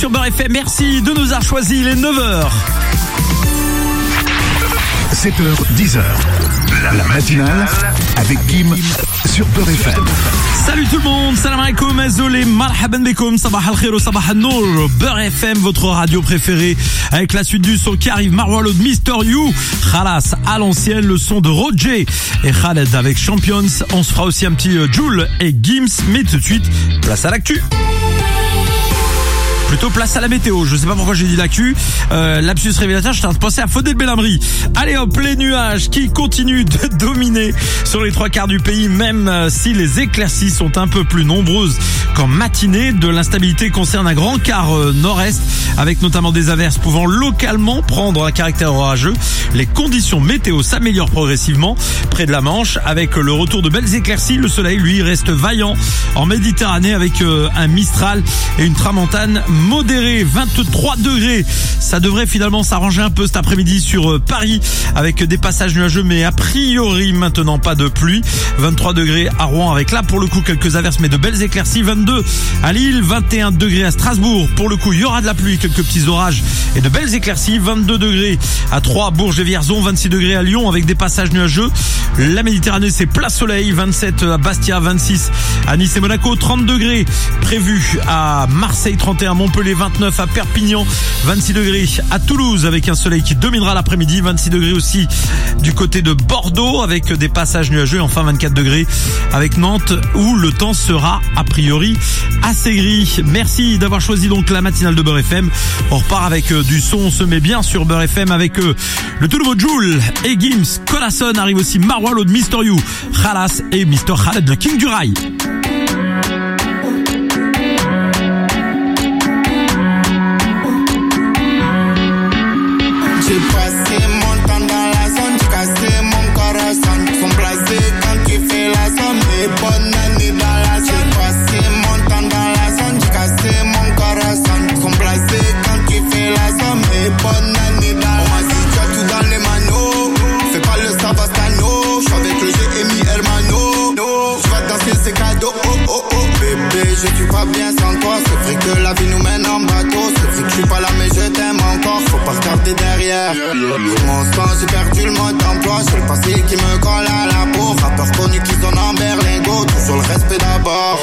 sur Beurre FM. Merci de nous avoir choisis. Il est 9h. 7h, 10h. La matinale avec Kim sur Beurre FM. Salut tout le monde, salam alaikum, azolé, marhaban bekoum, sabah al-khir, sabah al-nour, Beurre FM, votre radio préférée, avec la suite du son qui arrive, Marwa Lode, Mr. You, Khalas, à l'ancienne, le son de Roger et Khaled avec Champions. On se fera aussi un petit Joule et Gims, mais tout de suite, place à l'actu. Plutôt place à la météo. Je sais pas pourquoi j'ai dit l'actu. Lapsus révélateur, je suis en train de penser à Faudel Belhamri. Allez hop, les nuages qui continuent de dominer sur les 3/4 du pays, même si les éclaircies sont un peu plus nombreuses qu'en matinée. De l'instabilité concerne un grand quart nord-est, avec notamment des averses pouvant localement prendre un caractère orageux. Les conditions météo s'améliorent progressivement près de la Manche, avec le retour de belles éclaircies. Le soleil, lui, reste vaillant en Méditerranée, avec un Mistral et une tramontane modéré, 23 degrés. Ça devrait finalement s'arranger un peu cet après-midi sur Paris avec des passages nuageux, mais a priori maintenant pas de pluie. 23 degrés à Rouen avec là pour le coup quelques averses mais de belles éclaircies. 22 à Lille, 21 degrés à Strasbourg. Pour le coup il y aura de la pluie, quelques petits orages et de belles éclaircies. 22 degrés à Troyes, Bourges et Vierzon. 26 degrés à Lyon avec des passages nuageux. La Méditerranée c'est plein soleil. 27 à Bastia, 26 à Nice et Monaco. 30 degrés prévus à Marseille, 31 à Montpellier, 29 à Perpignan, 26 degrés à Toulouse avec un soleil qui dominera l'après-midi, 26 degrés aussi du côté de Bordeaux avec des passages nuageux, enfin 24 degrés avec Nantes où le temps sera a priori assez gris. Merci d'avoir choisi donc la matinale de Beurre FM. On repart avec du son, on se met bien sur Beurre FM avec le tout nouveau Joule et Gims. Corazon, arrive aussi Marwa Lode, Mr. You, Khalas et Mr. Khaled, le King du Rail. J'ai passé mon temps dans la zone, j'ai cassé mon corazon. Sont blasés quand tu fais la somme, et bonne année dans la zone. J'ai passé mon temps dans la zone, j'ai cassé mon corazon. Sont blasés quand tu fais la somme, et bonne année dans la zone. On m'a dit tu as tout dans les manos, fais pas le Savastano. J'suis avec le GMI Hermano, tu vas danser ces cadeaux, oh oh oh bébé. Je suis pas bien sans toi, c'est vrai que la vie nous mène en bateau. C'est vrai que je suis pas là mais je t'aime encore, faut pas regarder derrière. Mon sang, j'ai perdu le mode d'emploi, c'est le passé qui me colle à la peau. Rappeur connu qui sonne en berlingot, toujours le respect d'abord.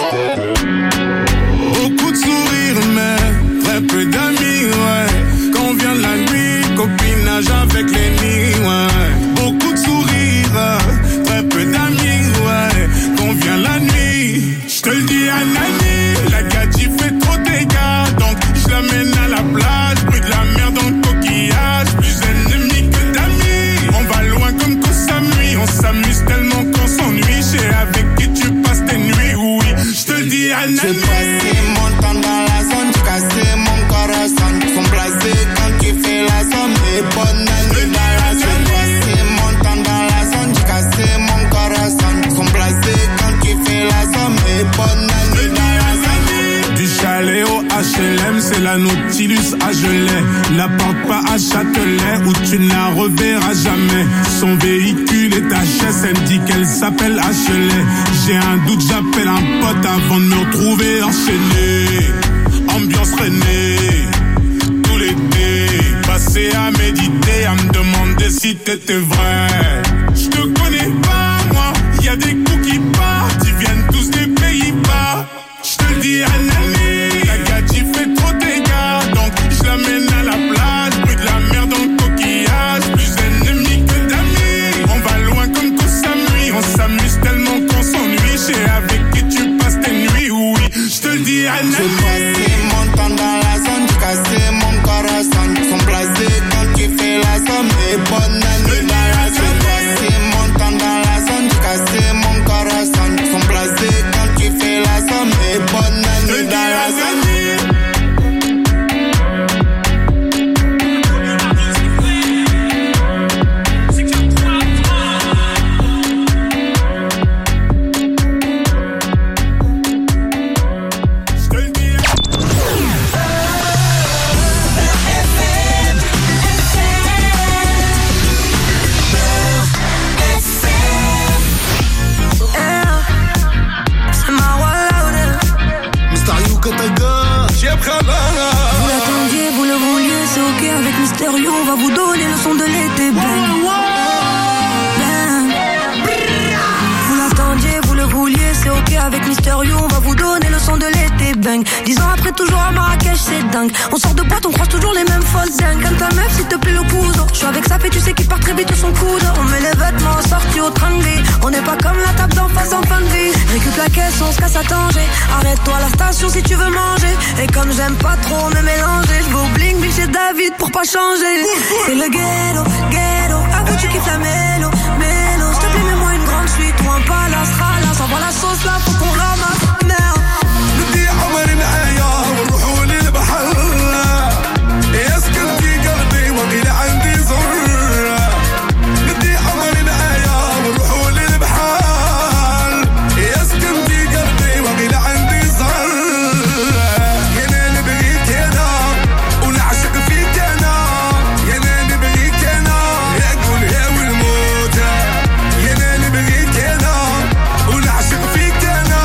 Beaucoup de sourires mais très peu d'amis, ouais. Quand vient la nuit, copinage avec l'ennemi, ouais. Beaucoup de sourires, très peu d'amis, ouais. Quand vient la nuit, je te le dis à Nani, la gadji fait trop de dégâts, donc je l'amène à la plage, bruit de la mer dans le coquillage, plus ennemis que d'amis. On va loin comme qu'on s'amuse, on s'amuse tellement qu'on s'ennuie. Je sais avec qui tu passes tes nuits, oui, je te le dis à Nani. J'ai passé mon temps dans la zone, j'ai cassé mon corazon. Sont blasés quand tu fais la somme, et bonne année dans la zone. J'ai passé mon temps dans la zone, j'ai cassé mon corazon. Sont blasés quand tu fais la somme, et bonne année dans la zone. Du chalet au HLM, c'est la Nautilus à gelée. N'apporte pas à Châtelet où tu ne la reverras jamais. Son véhicule est HS, elle dit qu'elle s'appelle HLA. J'ai un doute, j'appelle un pote avant de me retrouver enchaîné. Ambiance René, tout l'été, passé à méditer, à me demander si t'étais vrai. Je te connais pas, moi, y a des coups qui partent, ils viennent tous des Pays-Bas. Je te le dis à Nani, la gadji fait trop de dégâts, donc je l'amène à la plage, bruit de la mer dans le coquillage, plus ennemis que d'amis. On va loin comme qu'on s'amuse, on s'amuse tellement qu'on s'ennuie. Je sais avec qui tu passes tes nuits, oui, je te le dis à Nani. J'ai passé mon temps dans la zone, j'ai cassé mon corazon. Sont blasés quand tu fais la somme, et bonne année dans la zone. J'ai passé mon temps dans la zone, j'ai cassé mon son de l'été. Vous l'attendiez, vous le vouliez, c'est ok avec Mister You, on va vous donner le son de l'été. Bang. 10 ans après, toujours à Marrakech, c'est dingue. On sort de boîte, on croise toujours les mêmes folles dingues. Quand ta meuf, s'il te plaît, le cousin. Je suis avec sa fille, tu sais qu'il part très vite son coude. On met les vêtements sortis au train de vie. On n'est pas comme la table d'en face en fin de vie. Récup la caisse, on se casse à Tanger. Arrête-toi à la station si tu veux manger. Et comme j'aime pas trop me mélanger, je vais au bling bling chez David pour pas changer. C'est le ghetto, ghetto. Avoue, tu kiffes la mélo, mélo. S'il te plaît, mets-moi une grande suite ou un palace, ralasse. Envoie la sauce là, faut qu'on ramasse. Merde. بدي عمري معايا ونروحوا للبحر يسكنتي قلبي وقيل عندي زر بدي عمري معايا ونروحوا للبحر يسكنتي قلبي وقيل عندي زر يا نبغيك انا ونعشق فيك انا يا نبغيك انا يا قول يا والموت يا نبغيك انا ونعشق فيك انا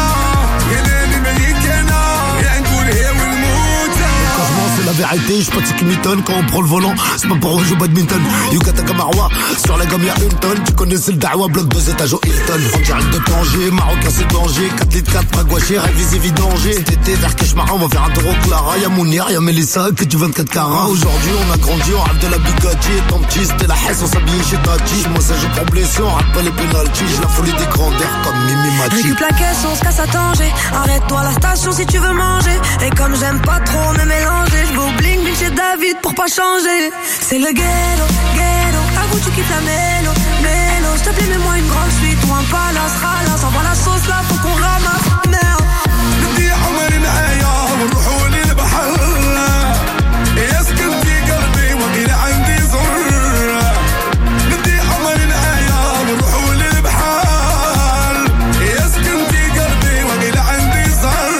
c'est la vérité, j'suis pas de ce qui m'étonne. Quand on prend le volant, c'est pas pour jouer au badminton. Yukata Kamarwa, sur la gamme y'a une tonne. Tu connais c'est le Dawa, bloc buzz étage au Hilton. En direct de Tanger, Marocain c'est danger. 4 litres 4, Magouaché, révisé vidanger. Cet été vers Keshmara, on va faire un tour au Clara. Y'a Mounir, y'a Mélissa, que du 24 carats. Aujourd'hui on a grandi, on rêve de la Bugatti. Tant petit, c'était la Hesse, on s'habillait chez Tati. Moi ça joue pour blessé, on rate pas les pénaltys. J'ai la folie des grandeurs comme Mimi Mati. Récup la caisse, on se casse à Tanger. Arrête-toi à la station si tu veux manger. Et comme j'aime pas trop me mélanger, je vais au bling bling chez David pour pas changer. C'est le ghetto, ghetto. Avoue, tu kiffes la mélo, mélo. S'il te plaît, mets-moi une grande suite ou un palace, ralasse. Envoie la sauce là, faut qu'on ramasse. Merde. بدي عمري معايا ونروحوا للبحر يسكنتي قلبي وقيل عندي زر بدي عمري معايا ونروحوا للبحر يسكنتي قلبي وقيل عندي زر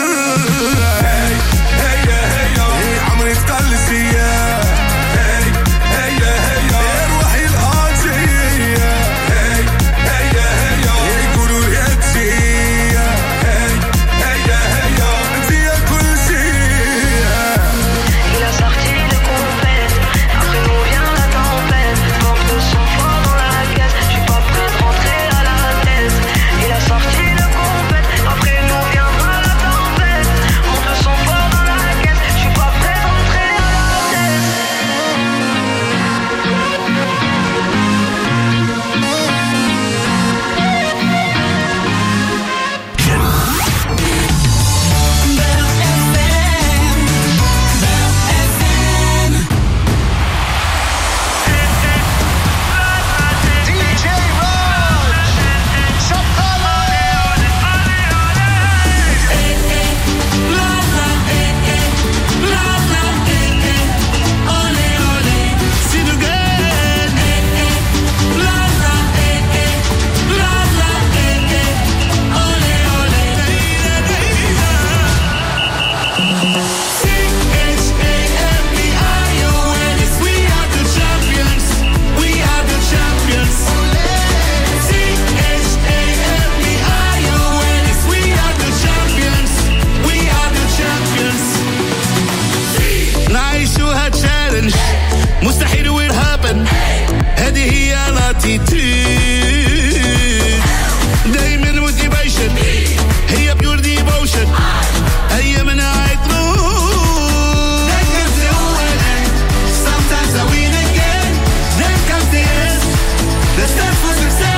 هيا هيا هي عمري تقلسية هيا هيا روحي الآجية هيا هيا يقولوا يا تجية هيا هيا انت يا كل شيء. Il a sorti le compète, après nous vient la tempête. Manque de son fort dans la caisse, je suis pas prêt de rentrer à la tête. Il a sorti le compète, après nous viendra la tempête. Manque de son fort dans la caisse, je suis pas prêt de rentrer à la tête. نعيشوها تشالنج مستحيل ويل هابن هذه هي لاتيتيود دايما موتيفيشن هي بيور ديفوشن ايامنا عطرون sometimes I win again then comes the end the step for success.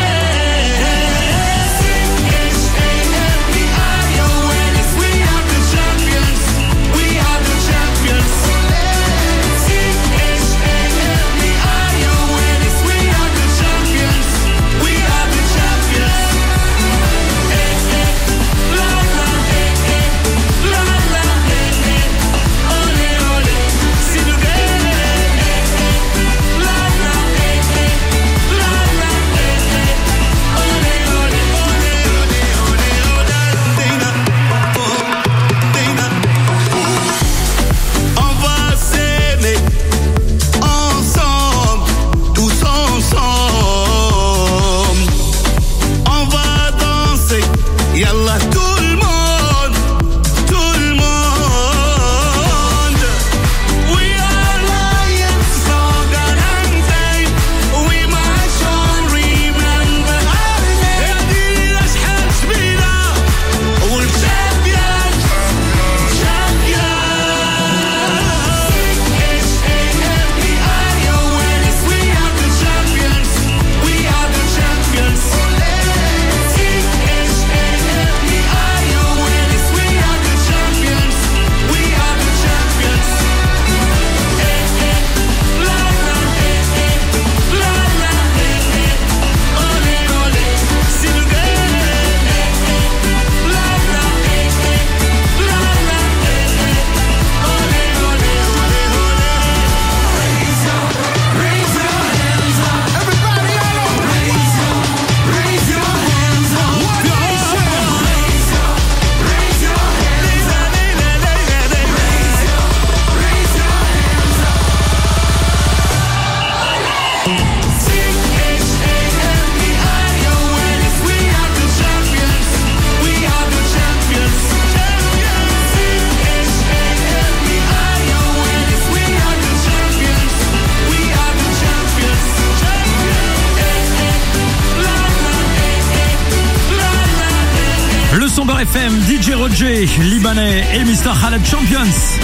Le son Beurre FM, DJ Roger, Libanais et Mr. Khaled Champions.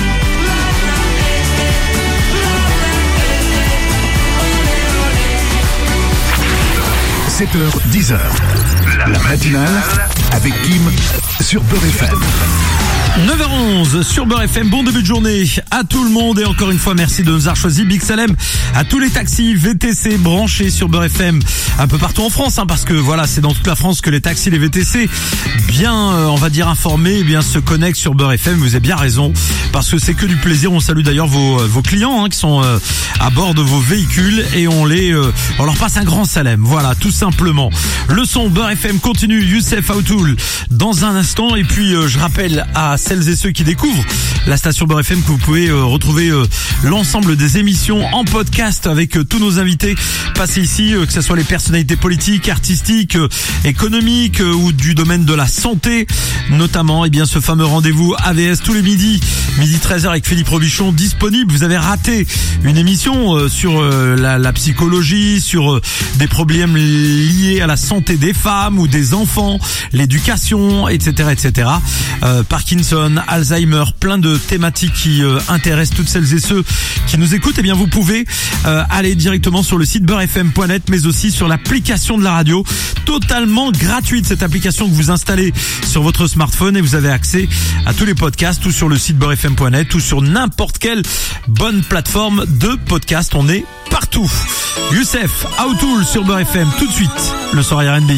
7h, 10h. La matinale avec Kim sur Beurre FM. 9h11 sur Beurre FM, bon début de journée à tout le monde et encore une fois merci de nous avoir choisi. Big Salem à tous les taxis VTC branchés sur Beurre FM un peu partout en France, parce que voilà, c'est dans toute la France que les taxis, les VTC bien on va dire informés, eh bien se connectent sur Beurre FM. Vous avez bien raison, parce que c'est que du plaisir. On salue d'ailleurs vos clients qui sont à bord de vos véhicules et on leur passe un grand Salem, voilà, tout simplement. Le son Beurre FM continue, Youssef Aoutoul dans un instant, et puis je rappelle à celles et ceux qui découvrent la station Beurre FM que vous pouvez retrouver l'ensemble des émissions en podcast avec tous nos invités passés ici, que ce soit les personnalités politiques, artistiques, économiques ou du domaine de la santé, notamment ce fameux rendez-vous AVS tous les midis 13h avec Philippe Robichon disponible. Vous avez raté une émission sur la psychologie, sur des problèmes liés à la santé des femmes ou des enfants, l'éducation, etc. Parkinson, Alzheimer, plein de thématiques qui intéressent toutes celles et ceux qui nous écoutent. Eh bien, vous pouvez aller directement sur le site beurrefm.net, mais aussi sur l'application de la radio, totalement gratuite, cette application que vous installez sur votre smartphone, et vous avez accès à tous les podcasts, ou sur le site beurrefm.net, ou sur n'importe quelle bonne plateforme de podcast. On est partout. Youssef Aoutoul sur Beurre FM, tout de suite, le soir R&B.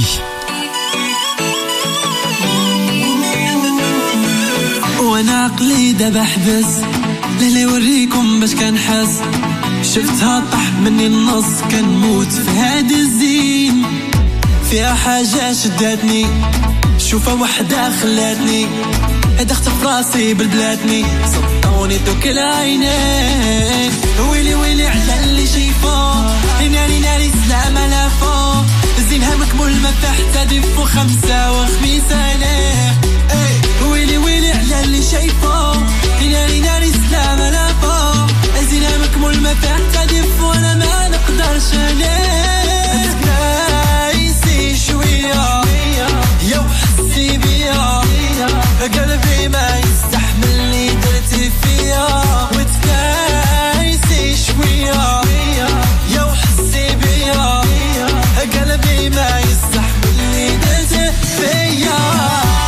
وانا عقلي دابا حبس ليلي يوريكم باش كنحس شفتها طاح مني النص كنموت في هادي الزين فيها حاجة شداتني شوفها وحدة خلاتني هدخت في راسي بالبلاتني صدوني دوك العينين ويلي ويلي على اللي شايفه ناري ناري سلام على فوق زينها مكمول ما حتى ديفو 5 وخميس عليه ويلي ويلي على اللي شايفه ناري ناري سلام على فوق زينها مكمول ما حتى ديفو انا ما نقدرش عليه تكايسي شويه يا وحسي بيا قلبي ما يستحمل اللي درتي فيا وتكايسي شويه يا وحسي بيا قلبي ما يستحمل اللي درتي فيا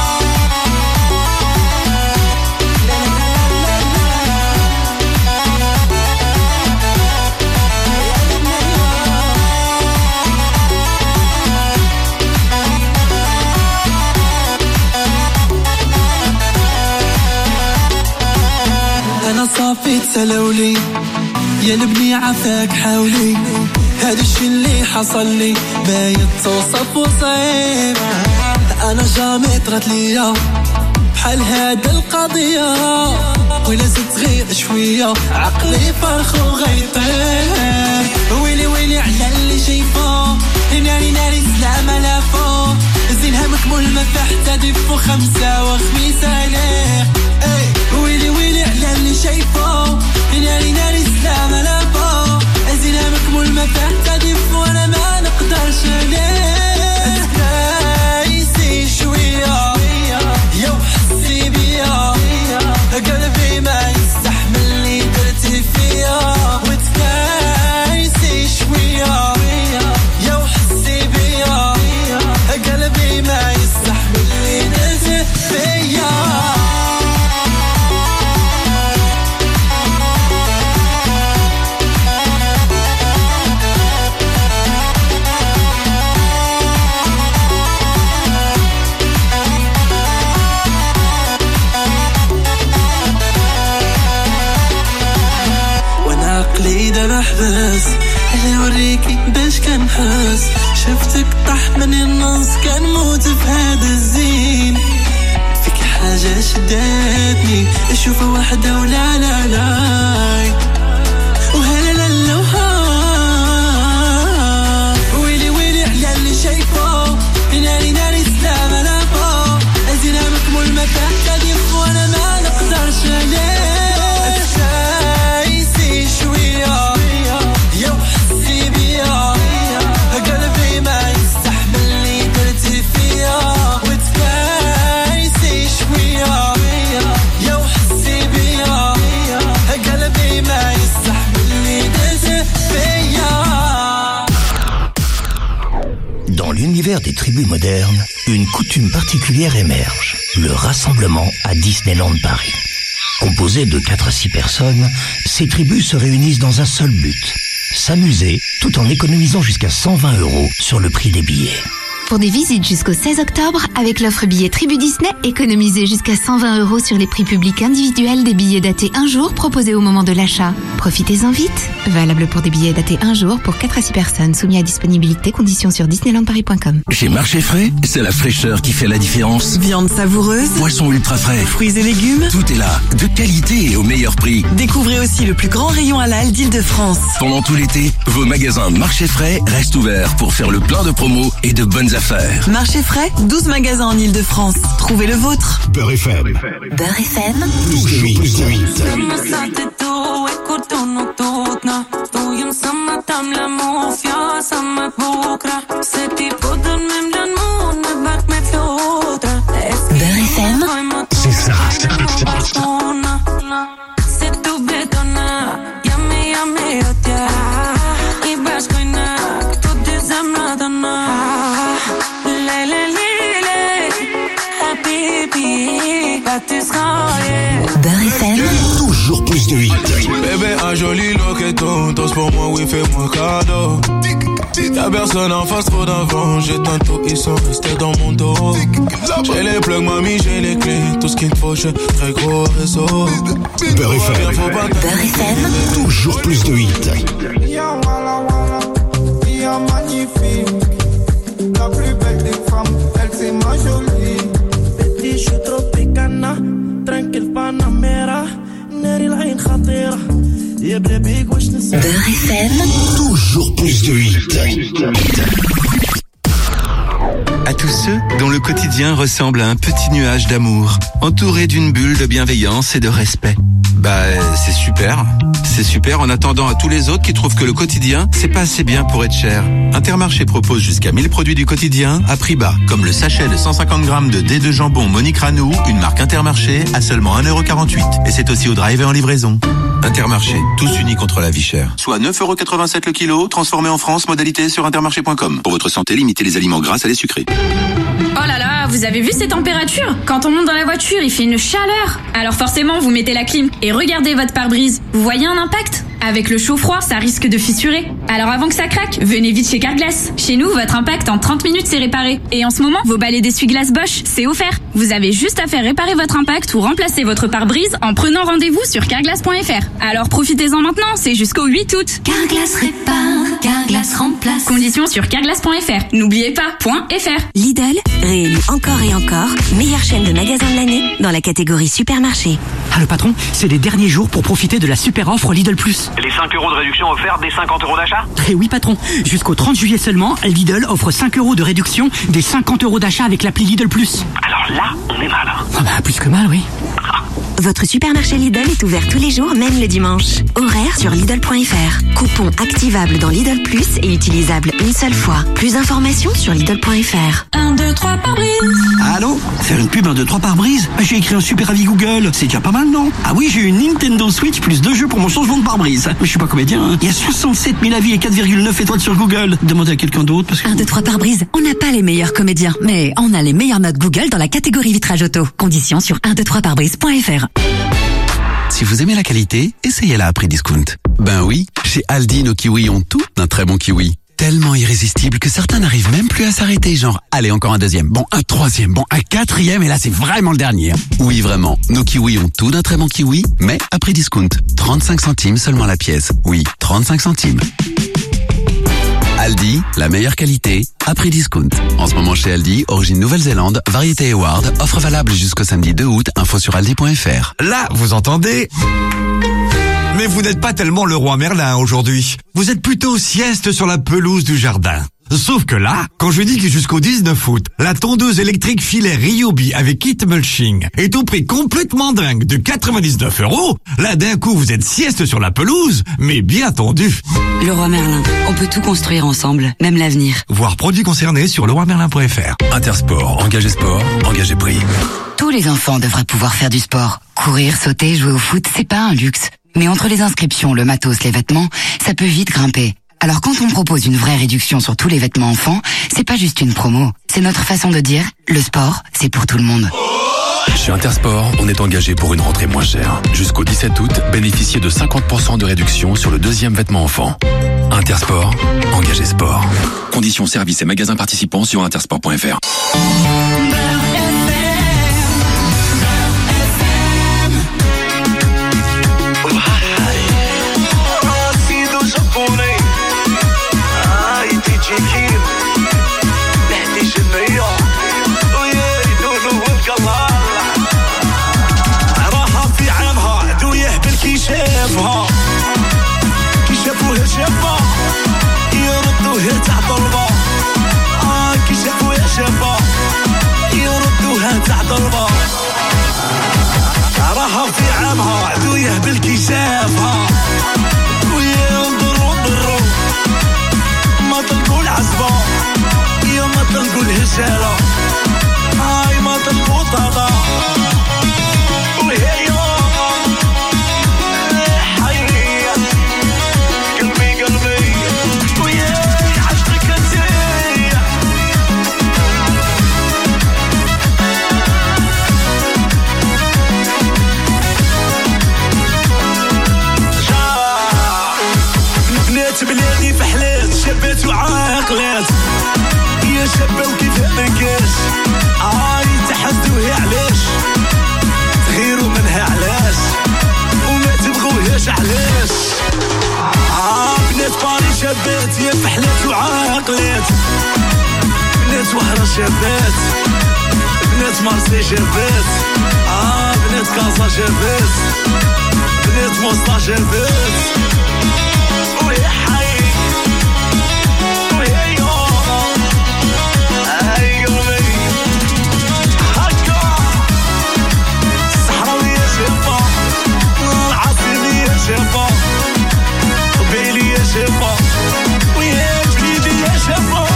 صافي تسلولي يا لبني عافاك حاولي هذا الشي اللي حصل لي ما يتوصف وصعيب انا جامي طرات ليا بحال هاد القضيه ولا زدت غير شويه عقلي فرخ وغيطير ويلي ويلي على اللي شايفه ناري ناري سلام على فوق زينها مكمول ما حتى ديفو 5 وخميس عليه ويلي ويلي على اللي شايفه ناري ناري سلام على فوق زينها مكمول ما حتى ديفو انا ما نقدرش عليه تكايسي شويه يا وحسي بيا قلبي ما يستحمل اللي درتي فيا وتكايسي شويه يا وحسي بيا قلبي ما يستحمل اللي درتي فيا عقلي دابا حبس اللي وريكي باش كنحس شفتك طاح مني النص كنموت في هذا الزين فيك حاجة شداتني اشوفها وحدة ولا لا لا وهلا لا لا ويلي ويلي على اللي شايفه ناري ناري سلام على فوق زينها مكمول ما حتى ديفو انا ما نقدرش عليه يا وحسي بيا قلبي ما يستحمل اللي درتي فيا وتكايسي l'univers des tribus modernes, une coutume particulière émerge, le rassemblement à Disneyland Paris. Composées de 4 à 6 personnes, ces tribus se réunissent dans un seul but, s'amuser tout en économisant jusqu'à 120 € sur le prix des billets. Pour des visites jusqu'au 16 octobre, avec l'offre billet Tribu Disney, économisez jusqu'à 120 € sur les prix publics individuels des billets datés un jour proposés au moment de l'achat. Profitez-en vite. Valable pour des billets datés un jour pour 4 à 6 personnes, soumis à disponibilité, conditions sur disneylandparis.com. Chez Marché Frais, c'est la fraîcheur qui fait la différence. Viande savoureuse, poissons ultra frais, fruits et légumes, tout est là, de qualité et au meilleur prix. Découvrez aussi le plus grand rayon halal d'Île-de-France. Pendant tout l'été, vos magasins Marché Frais restent ouverts pour faire le plein de promos et de bonnes affaires. Marché Frais, 12 magasins en Île-de-France. Trouvez le vôtre. Beurre FM. Beurre FM. Toujours plus de 8. Beurre FM. C'est ça. Beurre FM. Toujours plus de 8. Bébé, un joli loqueton, tous pour moi, oui, fais-moi cadeau. Y'a personne en face, trop d'avant, j'ai tantôt, ils sont restés dans mon dos. J'ai les plugs, mamie, j'ai les clés, tout ce qu'il faut, j'ai très gros réseau. Beurre FM. Beurre FM. Toujours plus de 8. Magnifique, la plus belle des femmes, elle c'est ma jolie. Petit, je suis tropicana, tranquille Panamera, Neri l'Ain Khatira. Beurre FM. Toujours plus de 8. À tous ceux dont le quotidien ressemble à un petit nuage d'amour, entouré d'une bulle de bienveillance et de respect. C'est super. C'est super en attendant à tous les autres qui trouvent que le quotidien, c'est pas assez bien pour être cher. Intermarché propose jusqu'à 1000 produits du quotidien à prix bas, comme le sachet de 150 grammes de dés de jambon Monique Ranou, une marque Intermarché, à seulement 1,48 €. Et c'est aussi au drive et en livraison. Intermarché, tous unis contre la vie chère. Soit 9,87 € le kilo, transformé en France, modalité sur intermarché.com. Pour votre santé, limitez les aliments gras à les sucrés. Oh là là, vous avez vu ces températures? Quand on monte dans la voiture, il fait une chaleur. Alors forcément, vous mettez la clim et regardez votre pare-brise. Vous voyez un impact? Avec le chaud-froid, ça risque de fissurer. Alors avant que ça craque, venez vite chez Carglass. Chez nous, votre impact en 30 minutes c'est réparé. Et en ce moment, vos balais d'essuie-glace Bosch, c'est offert. Vous avez juste à faire réparer votre impact ou remplacer votre pare-brise en prenant rendez-vous sur carglass.fr. Alors profitez-en maintenant, c'est jusqu'au 8 août. Carglass répare, Carglass remplace. Conditions sur carglass.fr. N'oubliez pas, .fr. Lidl, réélu encore et encore, meilleure chaîne de magasins de l'année dans la catégorie supermarché. Ah le patron, c'est les derniers jours pour profiter de la super offre Lidl Plus. Les 5 € de réduction offerts des 50 € d'achat? Eh oui patron, jusqu'au 30 juillet seulement, Lidl offre 5 € de réduction des 50 € d'achat avec l'appli Lidl Plus. Alors là, on est mal. Plus que mal, oui. Votre supermarché Lidl est ouvert tous les jours, même le dimanche. Horaire sur Lidl.fr. Coupon activable dans Lidl Plus et utilisable une seule fois. Plus d'informations sur Lidl.fr. 1, 2, 3 pare-brise. Allô? Faire une pub 1, 2, 3 pare-brise? J'ai écrit un super avis Google. C'est déjà pas mal, non? Ah oui, j'ai une Nintendo Switch plus 2 jeux pour mon changement de pare-brise. Mais je suis pas comédien, hein. Il y a 67 000 avis et 4,9 étoiles sur Google. Demandez à quelqu'un d'autre parce que... 1, 2, 3 pare-brise. On n'a pas les meilleurs comédiens, mais on a les meilleures notes Google dans la catégorie vitrage auto. Conditions sur 123pare-brise.fr. Si vous aimez la qualité, essayez-la à prix discount. Ben oui, chez Aldi, nos kiwis ont tout d'un très bon kiwi. Tellement irrésistible que certains n'arrivent même plus à s'arrêter, genre, allez, encore un deuxième, bon, un troisième, bon, un quatrième, et là, c'est vraiment le dernier. Oui, vraiment, nos kiwis ont tout d'un très bon kiwi, mais à prix discount. 35 centimes seulement la pièce. Oui, 35 centimes. Aldi, la meilleure qualité, à prix discount. En ce moment chez Aldi, origine Nouvelle-Zélande, variété Award, offre valable jusqu'au samedi 2 août, info sur aldi.fr. Là, vous entendez? Mais vous n'êtes pas tellement le roi Merlin aujourd'hui. Vous êtes plutôt sieste sur la pelouse du jardin. Sauf que là, quand je dis que jusqu'au 19 août, la tondeuse électrique filaire Ryobi avec kit mulching est au prix complètement dingue de 99 €, là d'un coup vous êtes sieste sur la pelouse, mais bien tondu. Le roi Merlin, on peut tout construire ensemble, même l'avenir. Voir produits concernés sur leroimerlin.fr. Intersport, engagé sport, engagé prix. Tous les enfants devraient pouvoir faire du sport. Courir, sauter, jouer au foot, c'est pas un luxe. Mais entre les inscriptions, le matos, les vêtements, ça peut vite grimper. Alors quand on propose une vraie réduction sur tous les vêtements enfants, c'est pas juste une promo. C'est notre façon de dire, le sport, c'est pour tout le monde. Chez Intersport, on est engagé pour une rentrée moins chère. Jusqu'au 17 août, bénéficiez de 50% de réduction sur le deuxième vêtement enfant. Intersport, engagé sport. Conditions, services et magasins participants sur intersport.fr. شافها كي شافوها شافها يردوها تحت البا كي شافوها شافها يردوها تحت البا راها في عامها عدو يهبل كي شافها وينضروا نضروا ما طلقوا العزبة يا ما طلقوا الهشالة هاي ما طلقوا طاطا وهي بلادي في حلات شابات وعاقلات يا شابة وكيف منكاش يتحدوها علاش تغيروا منها علاش وما تبغوهاش علاش بنات باري شابات يا في حلات وعاقلات بنات وهرة شابات بنات مارسي شابات بنات كازا شابات بنات موسطا شابات ويا حي ويا يوم أيومي هكا الصحراوية شابة العاصمية شابة قبيلية شابة ويا جليدية شابة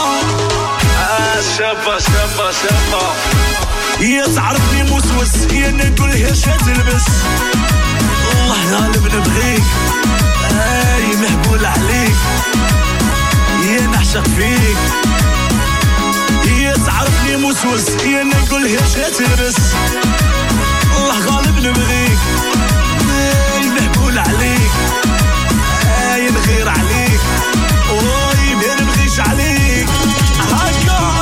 شابة شابة شابة هي تعرفني موسوس هي نقولها شا تلبس الله غالب نبغيك مهبول عليك يا نحشق فيك هي تعرفني موسوس هي نقولها شا تلبس الله غالب نبغيك مهبول عليك نغير عليك ما نبغيش عليك هكا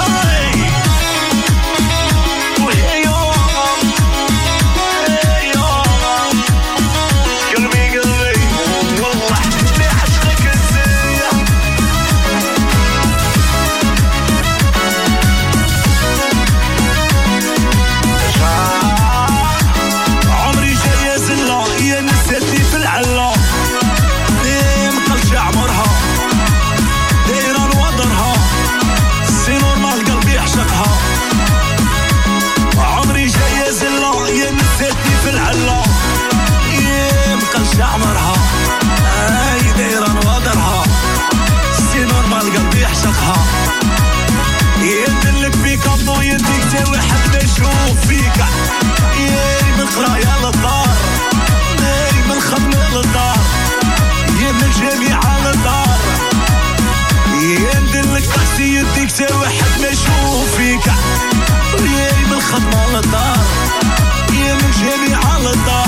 عمرها دايرة نوضرها سي نورمال قلبي يعشقها يدلك فيك الضو يديك تا واحد ما يشوف فيك يا من خرايا للدار يا من خدمة للدار يا من جميعة للدار يدلك طاكسي يديك تا واحد ما يشوف فيك يا من خدمة للدار يا من جميعة للدار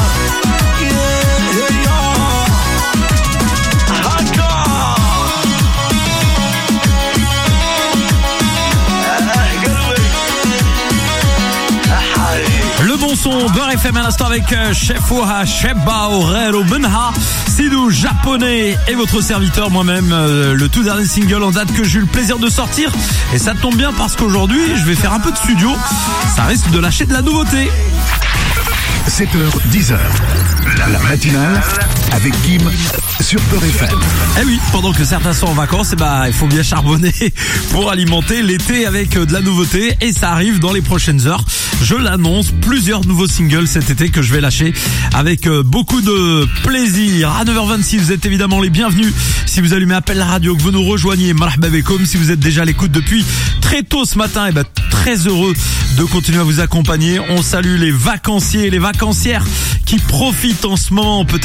Le bon son, Beurre FM à l'instant avec Shefoha, Sheba, Orel, Benha, Sidou, japonais et votre serviteur moi-même, le tout dernier single en date que j'ai eu le plaisir de sortir. Et ça tombe bien parce qu'aujourd'hui, je vais faire un peu de studio. Ça risque de lâcher de la nouveauté. 7h, 10h, la matinale avec Kim sur Beurre FM. Eh oui, pendant que certains sont en vacances, il faut bien charbonner pour alimenter l'été avec de la nouveauté et ça arrive dans les prochaines heures. Je l'annonce, plusieurs nouveaux singles cet été que je vais lâcher avec beaucoup de plaisir. À 9h26, vous êtes évidemment les bienvenus. Si vous allumez Appel la radio, que vous nous rejoignez, marhaba bekoum. Si vous êtes déjà à l'écoute depuis très tôt ce matin, très heureux de continuer à vous accompagner. On salue les vacanciers et les vacancières qui profitent en ce moment peut-être du soleil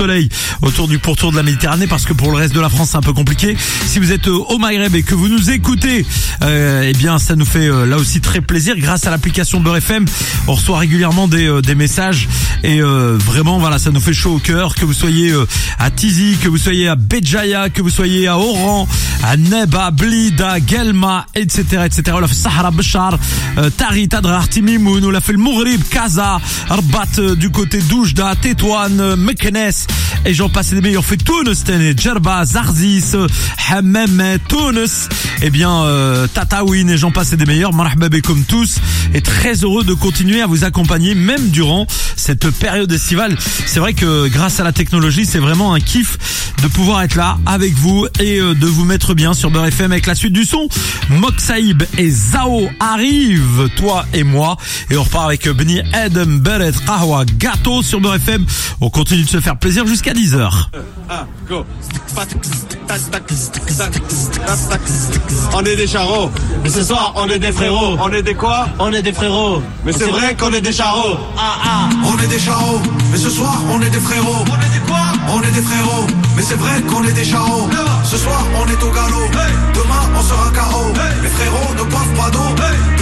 soleil autour du pourtour de la Méditerranée, parce que pour le reste de la France c'est un peu compliqué. Si vous êtes au Maghreb et que vous nous écoutez, eh bien ça nous fait là aussi très plaisir. Grâce à l'application Beurre FM, on reçoit régulièrement des messages et vraiment voilà, ça nous fait chaud au cœur. Que vous soyez à Tizi, que vous soyez à Béjaïa, que vous soyez à Oran, à Neba, Blida, Gelma, etc. On a fait Sahara, Bachar, Tari, Tadrar, Timimoun, on a fait le Mourib, Kaza, Rabat du côté d'Oujda, Tétouan, Meknes, et j'en passe des meilleurs. On fait Tunis, Djerba, Zarzis, Hammam, Tunis, eh bien Tataouine, et j'en passe des meilleurs. Marhaba comme tous, et très heureux de continuer à vous accompagner même durant cette période estivale. C'est vrai que grâce à la technologie, c'est vraiment un kiff de pouvoir être là avec vous et de vous mettre bien sur Beurre FM avec la suite du son. Moxaïb et Zao arrivent, toi et moi, et on repart avec Bni Adam, Beret, Kahwa, Gâteau sur Beurre FM. On continue de se faire plaisir jusqu'à 10h. On est des charros, mais ce soir on est des frérots. On est des quoi? On est des frérots, mais c'est vrai qu'on est des charros. On est des charros, mais ce soir on est des frérots. On est des quoi? On est des frérots, mais c'est vrai qu'on est des charros. Ce soir on est au galop, demain on sera KO. Les frérots ne boivent pas d'eau.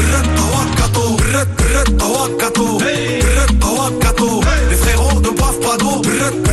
Les frérots ne boivent pas d'eau.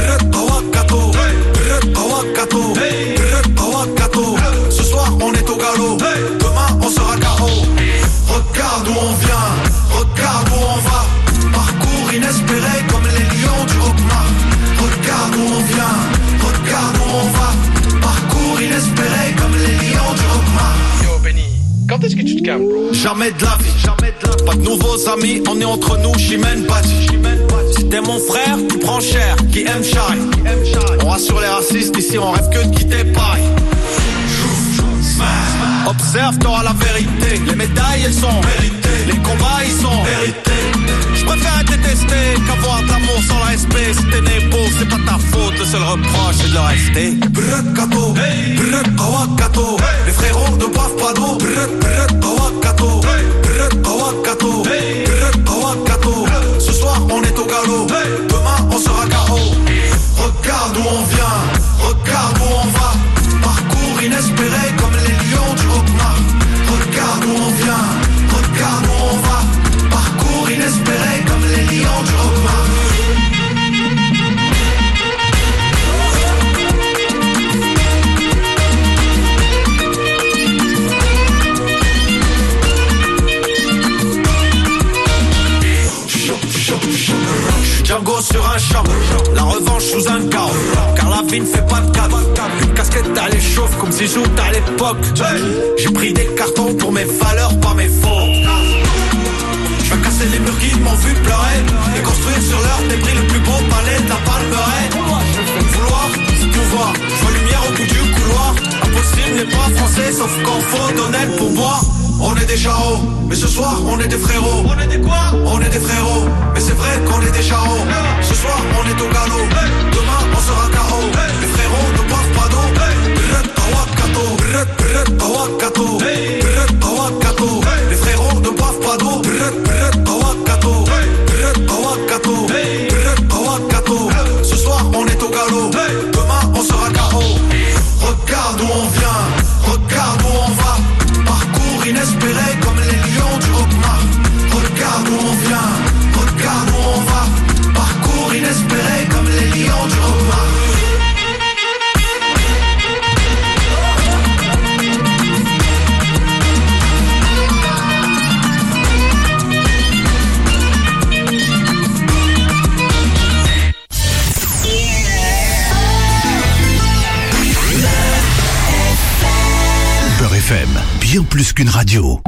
Ce soir on est au galop, demain on sera KO. Regarde où on vient, regarde où on va. Parcours inespéré comme les lions du Hokma. Regarde où on vient, regarde où on va. Parcours inespéré comme les lions du Hokma. Yo Benny, quand est-ce que tu te calmes, bro? Jamais de la vie, pas de nouveaux amis, on est entre nous, Chimène Badi. Si t'es mon frère, tu prends cher, qui aime Shai. On rassure les racistes, ici on rêve que de quitter Paris. Observe, t'auras la vérité. Les médailles elles sont méritées, les combats ils sont mérités. Je préfère être détesté qu'avoir de l'amour sans le respect. Si t'es né beau, c'est pas ta faute, le seul reproche c'est de le rester. Brut kato, brut kawa kato. Les frérots ne boivent pas d'eau. Brut kawa kato, brut kawa kato, brut kawa kato. Ce soir on est au galop, demain on sera KO. Regarde où on vient, regarde où on va. Parcours inespéré comme les lions du Hokma. Regarde où on vient, regarde où on va. Parcours inespéré comme les lions du Hokma. Django sur un champ, la revanche sous un chaos. Car la vie ne fait pas de cadeau. Une casquette à l'échauffe comme si j'ouvre à l'époque. J'ai pris des cartons pour mes valeurs, pas mes fautes. Je vais casser les murs qui m'ont vu pleurer et construire sur leur débris le plus beau palais de la Palmeraie. Vouloir, c'est pouvoir. Je vois lumière au bout du couloir. Impossible n'est pas français sauf quand faut donner le pourboire. On est des charros, mais ce soir on est des frérots. On est des quoi? On est des frérots, mais c'est vrai qu'on est des charros. Ce soir on est au galop, demain on sera KO. Les frérots ne boivent pas d'eau. Brut kawa kato, brut kawa kato. Les frérots ne boivent pas d'eau. Brut kawa kato, brut kawa kato. Ce soir on est au galop, demain on sera KO. Regarde où on vient, regarde où on va. Parcours inespéré comme les lions du Hokma. Regarde où on vient, regarde où on va. Parcours inespéré comme les lions du Hokma. Beurre FM, bien plus qu'une radio.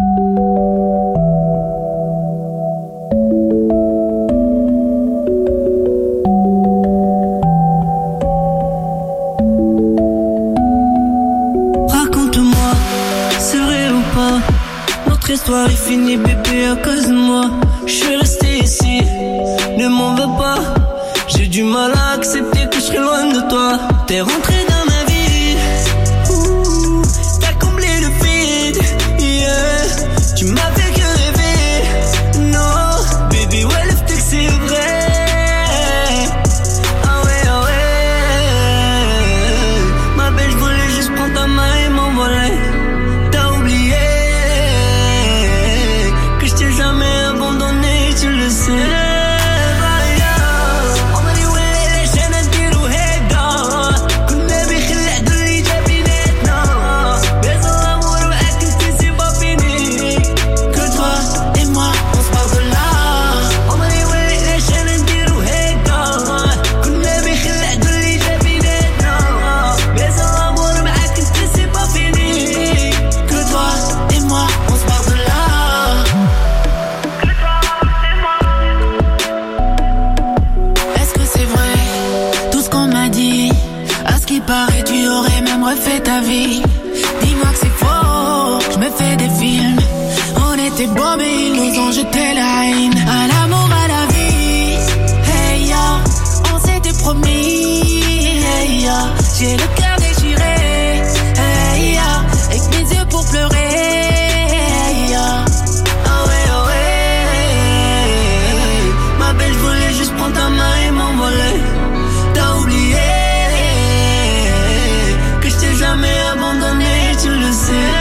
Raconte-moi, c'est vrai ou pas? Notre histoire est finie, bébé, à cause de moi. Je suis resté ici, ne m'en veux pas. J'ai du mal à accepter que je serai loin de toi. T'es rentré dans ma vie, t'as comblé le vide, yeah. Tu m'as fait que rêver, non. Baby, ouais, le texte c'est vrai. Ah ouais, refais ta vie. Dis-moi que c'est faux, je me fais des films. On était beaux mais ils nous ont jeté la haine. À l'amour, à la vie. Hey ya, on s'était promis. Hey ya, j'ai le cœur déchiré. Hey ya, avec mes yeux pour pleurer. Hey ya, oh ouais, ma belle, je voulais juste prendre ta main et m'envoler. T'as oublié que je t'ai jamais abandonné, tu le sais.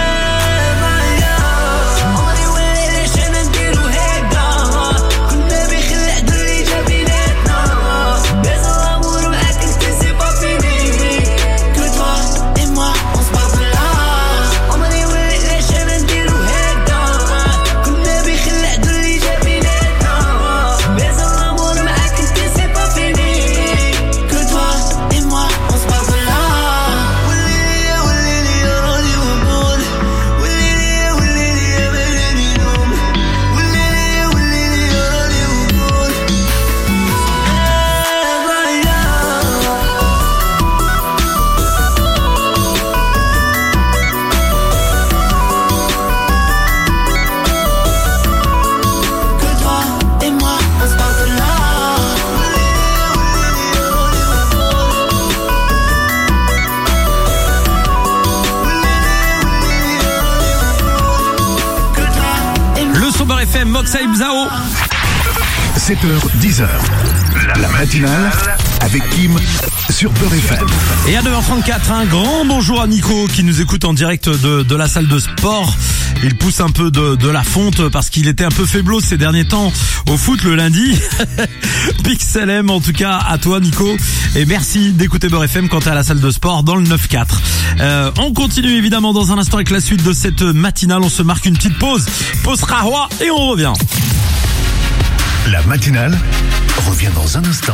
Moxaï Mzao. 7h, 10h. La matinale avec Kim sur Beurre FM. Et à 9h34, un grand bonjour à Nico qui nous écoute en direct de la salle de sport. Il pousse un peu de la fonte parce qu'il était un peu faiblos ces derniers temps au foot le lundi. Pixel M en tout cas à toi Nico. Et merci d'écouter Beurre FM quand t'es à la salle de sport dans le 9-4. On continue évidemment dans un instant avec la suite de cette matinale. On se marque une petite pause. Pause Rahwa et on revient. La matinale revient dans un instant.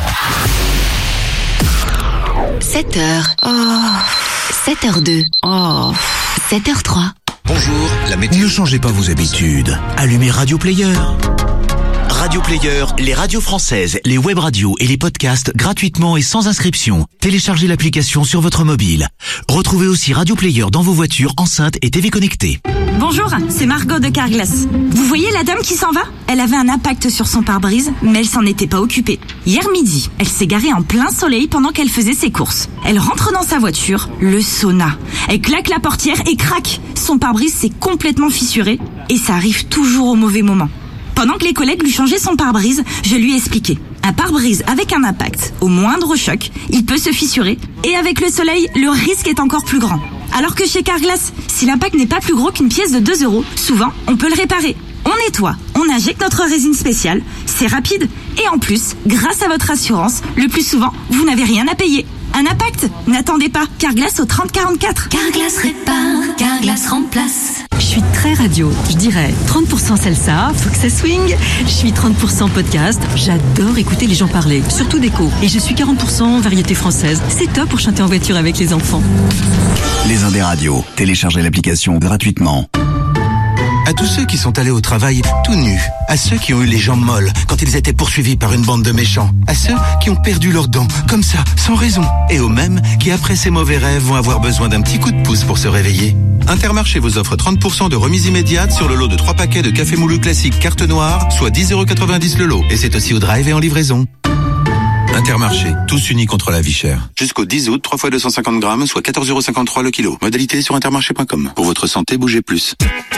7h. Oh. 7h02. Oh. 7h03. Bonjour, la météo. Ne changez pas vos habitudes. Allumez Radio Player. Radio Player, les radios françaises, les web radios et les podcasts gratuitement et sans inscription. Téléchargez l'application sur votre mobile. Retrouvez aussi Radio Player dans vos voitures, enceintes et TV connectées. Bonjour, c'est Margot de Carglass. Vous voyez la dame qui s'en va ? Elle avait un impact sur son pare-brise, mais elle s'en était pas occupée. Hier midi, elle s'est garée en plein soleil pendant qu'elle faisait ses courses. Elle rentre dans sa voiture, le sauna. Elle claque la portière et crac, son pare-brise s'est complètement fissuré et ça arrive toujours au mauvais moment. Pendant que les collègues lui changeaient son pare-brise, je lui ai expliqué. Un pare-brise avec un impact, au moindre choc, il peut se fissurer. Et avec le soleil, le risque est encore plus grand. Alors que chez Carglass, si l'impact n'est pas plus gros qu'une pièce de 2 €, souvent, on peut le réparer. On nettoie, on injecte notre résine spéciale, c'est rapide. Et en plus, grâce à votre assurance, le plus souvent, vous n'avez rien à payer. Un impact ? N'attendez pas, Carglass au 3044. Carglass répare, Carglass remplace. Je suis très radio, je dirais 30% salsa, faut que ça swing. Je suis 30% podcast, j'adore écouter les gens parler, surtout d'écho. Et je suis 40% variété française, c'est top pour chanter en voiture avec les enfants. Les Indés Radio, téléchargez l'application gratuitement. À tous ceux qui sont allés au travail tout nus, à ceux qui ont eu les jambes molles quand ils étaient poursuivis par une bande de méchants, à ceux qui ont perdu leurs dents, comme ça, sans raison, et aux mêmes qui après ces mauvais rêves vont avoir besoin d'un petit coup de pouce pour se réveiller. Intermarché vous offre 30% de remise immédiate sur le lot de 3 paquets de café moulu classique carte noire, soit 10,90 € le lot, et c'est aussi au drive et en livraison. Intermarché, tous unis contre la vie chère. Jusqu'au 10 août, 3 fois 250 grammes, soit 14,53 € le kilo. Modalité sur intermarché.com. Pour votre santé, bougez plus.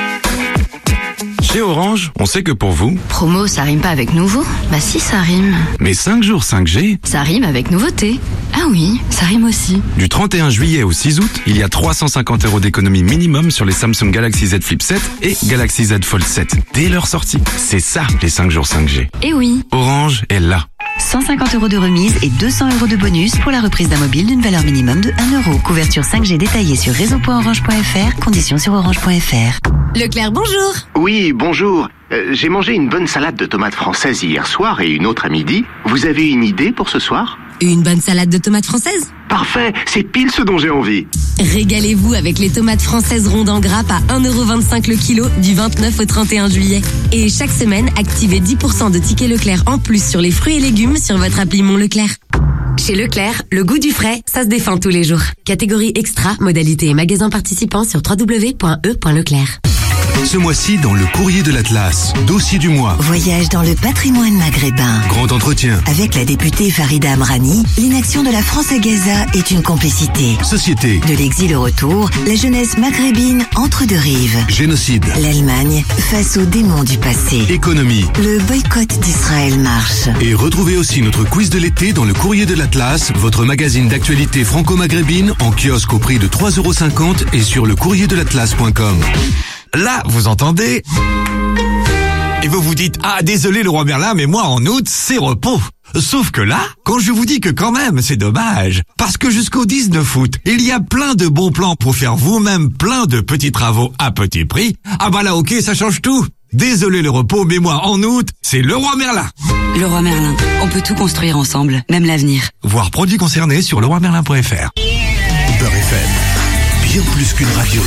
Chez Orange, on sait que pour vous... Promo, ça rime pas avec nouveau ? Bah si, ça rime. Mais 5 jours 5G... Ça rime avec nouveauté. Ah oui, ça rime aussi. Du 31 juillet au 6 août, il y a 350 € d'économie minimum sur les Samsung Galaxy Z Flip 7 et Galaxy Z Fold 7 dès leur sortie. C'est ça, les 5 jours 5G. Eh oui. Orange est là. 150 € de remise et 200 € de bonus pour la reprise d'un mobile d'une valeur minimum de 1 €. Couverture 5G détaillée sur réseau.orange.fr, conditions sur orange.fr. Leclerc, bonjour. Oui, bonjour. J'ai mangé une bonne salade de tomates françaises hier soir et une autre à midi. Vous avez une idée pour ce soir ? Une bonne salade de tomates françaises ? Parfait, c'est pile ce dont j'ai envie. Régalez-vous avec les tomates françaises rondes en grappe à 1,25 € le kilo du 29 au 31 juillet. Et chaque semaine, activez 10% de tickets Leclerc en plus sur les fruits et légumes sur votre appli Mon Leclerc. Chez Leclerc, le goût du frais, ça se défend tous les jours. Catégorie extra, modalités et magasins participants sur www.e.leclerc. Ce mois-ci, dans le courrier de l'Atlas, dossier du mois. Voyage dans le patrimoine maghrébin. Grand entretien. Avec la députée Farida Amrani, l'inaction de la France à Gaza est une complicité. Société. De l'exil au retour, la jeunesse maghrébine entre deux rives. Génocide. L'Allemagne face aux démons du passé. Économie. Le boycott d'Israël marche. Et retrouvez aussi notre quiz de l'été dans le courrier de l'Atlas, votre magazine d'actualité franco-maghrébine en kiosque au prix de 3,50 € et sur lecourrierdelatlas.com. Là, vous entendez? Et vous vous dites, ah, désolé le roi Merlin, mais moi en août, c'est repos. Sauf que là, quand je vous dis que quand même, c'est dommage. Parce que jusqu'au 19 août, il y a plein de bons plans pour faire vous-même plein de petits travaux à petit prix. Ah bah là, ok, ça change tout. Désolé le repos, mais moi en août, c'est le roi Merlin. Le roi Merlin, on peut tout construire ensemble, même l'avenir. Voir produits concernés sur leroimerlin.fr. Beurre FM, bien plus qu'une radio.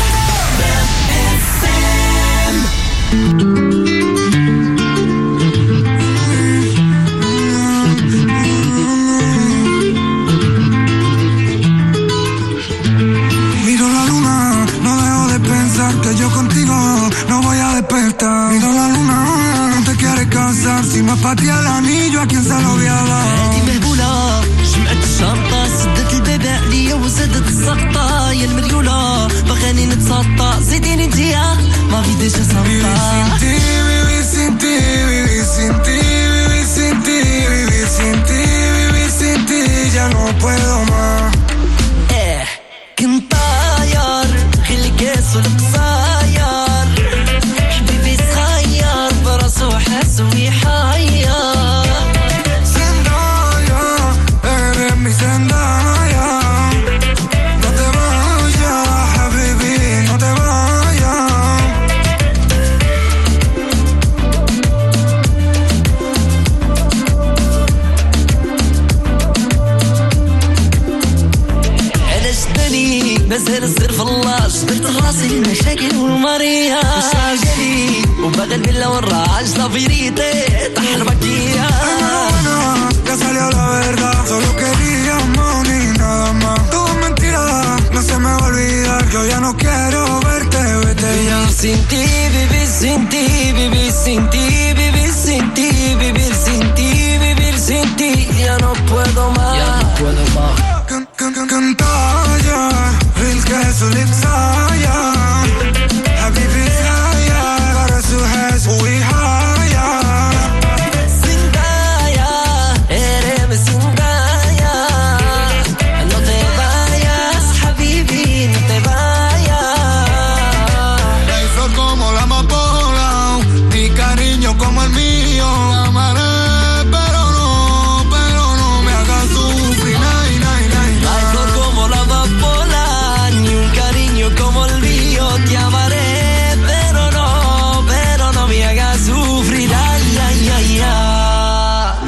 Miro la luna, no dejo de pensar que yo contigo no voy a despertar. Miro la luna, no te quieres casar. Si me patea el anillo, ¿a quién se lo voy a dar? هادي مهبولة جمعت الشنطة سدت الباب عليا وزادت السقطة يا المريولة بغاني نتسطى زيديني انتيا ما في ديجا سامبا Vivir sin ti, vivir sin ti, vivir sin ti, vivir sin ti, vivir sin ti, ya no puedo más. كنت طاير غير الكاس والقصاير حبيبي صغير براسو حاس ويحير Mi Zendaya, no te vayas, habibi, no te vayas. أنا جدني مازال السر في الله جبرت راسي المشاكل والمرية مش عجلي وبغى البلا والراج لا فيريتي طح المكية Ya salió la verdad, solo quería money, nada más. Todo es mentira, no se me va a olvidar que hoy ya no quiero verte, vete ya. Sin ti, vivir sin ti, vivir sin ti, vivir sin ti, vivir sin ti, vivir sin ti, ya no puedo más. Ya no puedo más. Cantaya, el queso lipsaya, habibi saya, para su jesu y haya. Como el mío, amaré, pero no me hagas sufrir, nay, nay, nay. No hay flor como la amapola, ni un cariño como el mío. Te amaré, pero no me hagas sufrir, ay, ay, ay, ay.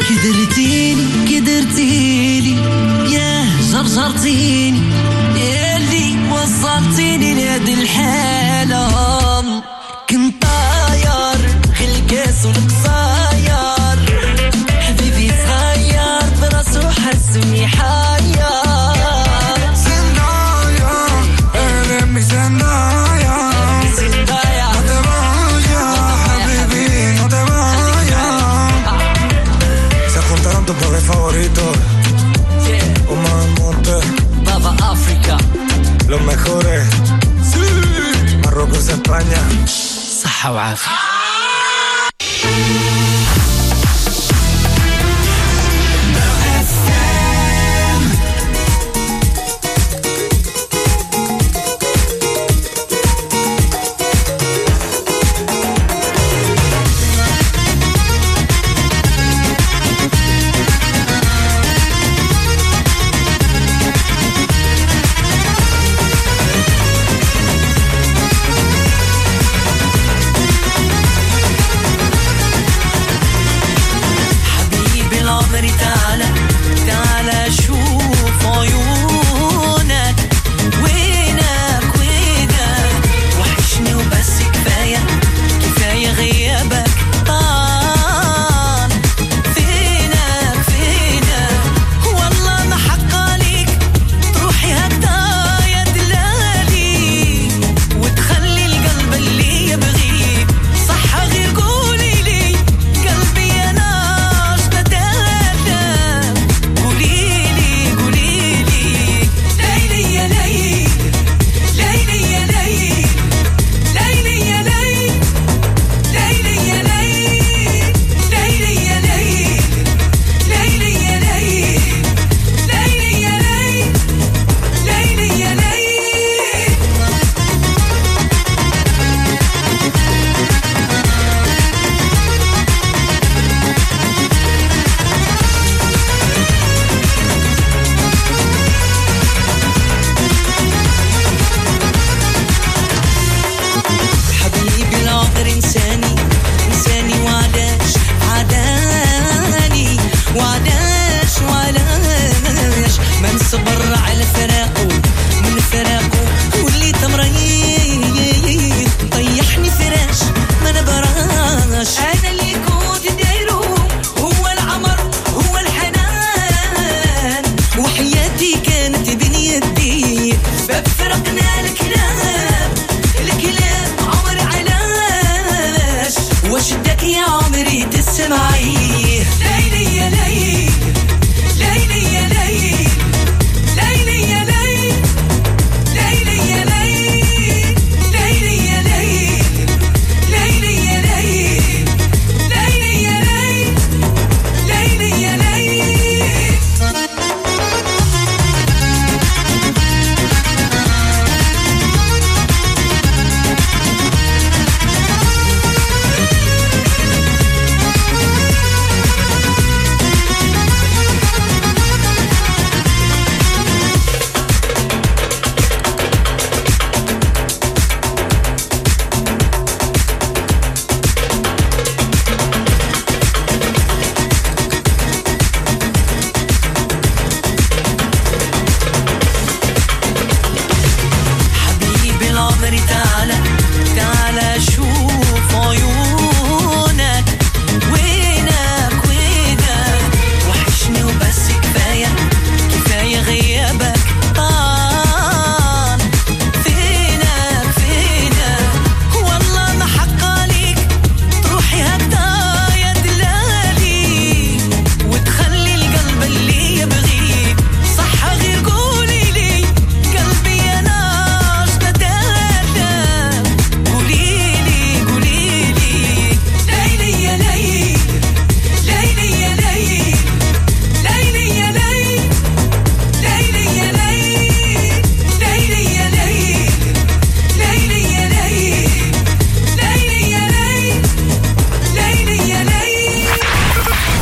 كدرتيني يا جرجرتيني يا اللي وصلتيني لهذه الحالة. كنت طاير الكاس والقصاير حبيبي صغير براسو حسني حير. Zendaya, eres mi Zendaya. No te vayas, habibi, no te vayas. Se juntaron tus pobres favoritos. Omar Monte, Baba África, los mejores. Marruecos, España. صحة وعافية.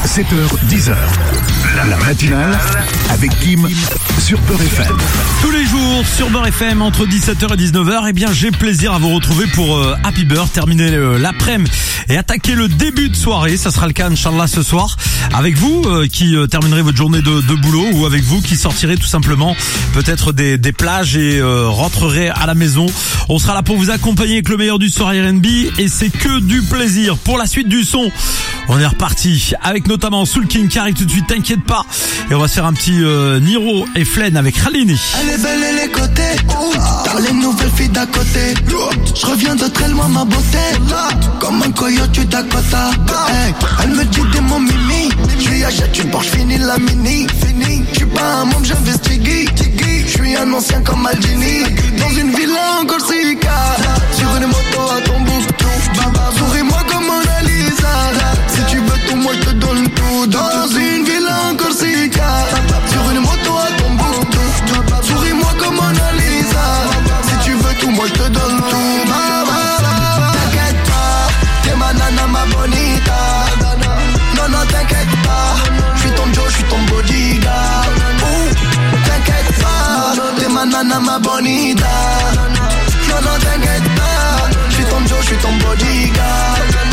7h, 10h. La matinale avec Kim sur Beurre FM. Tous les jours sur Beurre FM entre 17h et 19h, eh bien j'ai plaisir à vous retrouver pour Happy Beurre, terminer l'après-midi et attaquer le début de soirée. Ça sera le cas, Inch'Allah, ce soir. Avec vous qui terminerez votre journée de boulot, ou avec vous qui sortirez tout simplement peut-être des plages et rentrerez à la maison. On sera là pour vous accompagner avec le meilleur du soir R&B et c'est que du plaisir. Pour la suite du son, on est reparti avec notamment Soul King qui arrive tout de suite, t'inquiète pas. Et on va se faire un petit Niro et Flen avec Khalini. Elle est belle et les côtés, t'as les nouvelles filles d'à côté. Je reviens de très loin, ma beauté, comme un coyote du Dakota. Hey, elle me dit des mots mimi, je lui achète une Porsche, fini la mini. Je suis pas un môme, j'investigue. Je suis un ancien comme Maldini, dans une villa en Corsica, sur une moto à Tombouctou. Souris-moi comme Mona Lisa, si tu veux tout, moi je te donne tout. Dans une villa en Corsica, sur une moto à Tombouctou. Souris-moi comme Mona Lisa, si tu veux tout, moi je te donne tout. T'inquiète pas, t'es ma nana, ma bonita. Non, non, t'inquiète pas, je suis ton Joe, je suis ton bodyguard. T'inquiète pas, t'es ma nana, ma bonita. Non, non, t'inquiète pas, je suis ton Joe, je suis ton bodyguard.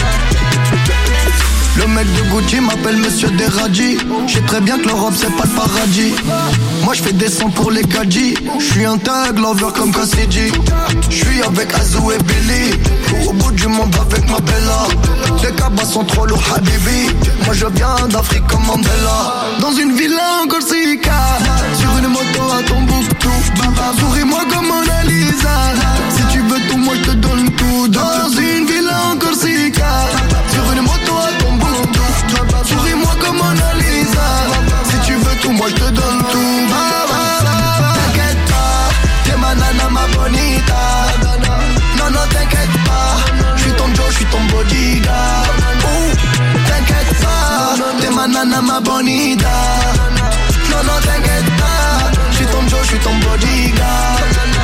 Le mec de Gucci m'appelle Monsieur Deradji. J'sais très bien que l'Europe c'est pas le paradis. Moi j'fais des sons pour les gadgets. J'suis un tag lover comme Cassidy. J'suis avec Azou et Billy. Au bout du monde avec ma Bella. Les cabas sont trop lourds Habibi. Moi je viens d'Afrique comme Mandela. Dans une villa en Corsica, sur une moto à Tombouctou. Souris-moi comme Mona Lisa, si tu veux tout moi je te donne tout. Dans une villa en Corsica, sur une moto à Tombouctou. Souris-moi comme Mona Lisa, si tu veux tout moi je te donne tout. T'inquiète pas, t'es ma nana ma bonita. Non non t'inquiète pas, je suis ton Joe, je suis ton bodyguard. T'inquiète pas, t'es ma nana ma bonita. Non non t'inquiète pas, je suis ton Joe, je suis ton bodyguard.